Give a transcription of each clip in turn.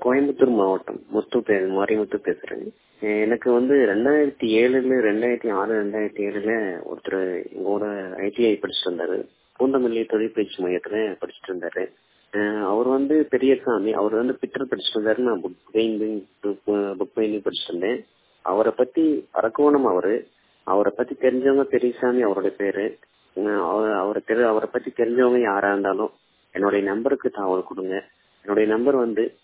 கோயம்புத்தூர் மாவட்டம் மாரிமுத்து பேசுறேன். எனக்கு 2007 2006 2007 ஒருத்தர் எங்களோட ஐடிஐ படிச்சுட்டு இருந்தாரு. பூந்தமல்லி தொழிற்பயிற்சி மையத்துல படிச்சுட்டு இருந்தாரு. அவர் பெரியசாமி. அவர் பிட்டர் படிச்சுட்டு இருந்தாரு. நான் புக் பைண்டிங் படிச்சுட்டு இருந்தேன். அவரை பத்தி அரக்கோணம். அவரை பத்தி தெரிஞ்சவங்க பெரியசாமி அவருடைய பேரு. அவரை பத்தி தெரிஞ்சவங்க யாரா இருந்தாலும் என்னுடைய நம்பருக்கு தகவல் கொடுங்க. என்னுடைய நம்பர்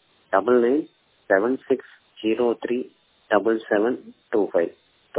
9976037725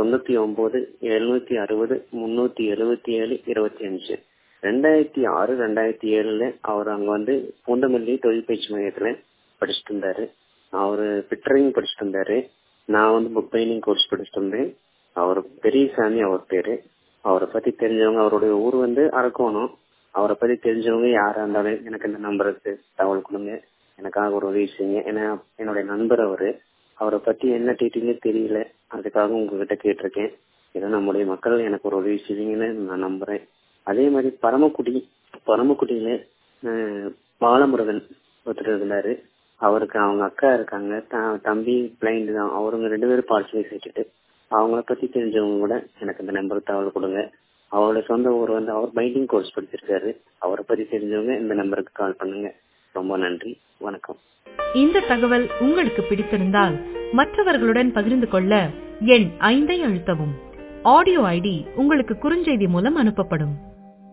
99 760 377 25. 2006 2007 அவர் அங்க பூந்தமல்லி தொழிற்பயிற்சி மையத்துல படிச்சுட்டு இருந்தாரு. அவரு பிட்டரிங் படிச்சுட்டு இருந்தாரு. நான் புக் பைண்டிங் கோர்ஸ் படிச்சுட்டு இருந்தேன். அவர் பெரியசாமி அவர் பேரு. அவரை பத்தி தெரிஞ்சவங்க, அவருடைய ஊர் அரக்கோணம். அவரை பத்தி தெரிஞ்சவங்க யாரா இருந்தாலும் எனக்கு இந்த நம்பருக்கு தகவல் கொடுங்க. எனக்காக ஒரு உதவி செய்யுங்க. ஏன்னா என்னுடைய நண்பர் அவரை பத்தி என்ன டீட்டெயிலே தெரியல. அதுக்காக உங்ககிட்ட கேட்டிருக்கேன். ஏன்னா நம்முடைய மக்கள் எனக்கு ஒரு உதவி செய்வீங்கன்னு நான் நம்புறேன். அதே மாதிரி பரமக்குடியில பாலமுருகன் ஒருத்தர் இருந்தாரு. அவருக்கு அவங்க அக்கா இருக்காங்க. தம்பி பிளைண்ட் தான். அவருங்க 2 பேரும் பார்சலை சேர்த்துட்டு அவங்கள பத்தி தெரிஞ்சவங்க கூட எனக்கு இந்த நம்பருக்கு தகவல் கொடுங்க. அவரோட சொந்த ஊர் அவர் பைண்டிங் கோர்ஸ் படிச்சிருக்காரு. அவரை பத்தி தெரிஞ்சவங்க இந்த நம்பருக்கு கால் பண்ணுங்க. ரொம்ப நன்றி, வணக்கம். இந்த தகவல் உங்களுக்கு பிடித்திருந்தால் மற்றவர்களுடன் பகிர்ந்து கொள்ள எண் 5 அழுத்தவும். ஆடியோ ஐடி உங்களுக்கு குறுஞ்செய்தி மூலம் அனுப்பப்படும்.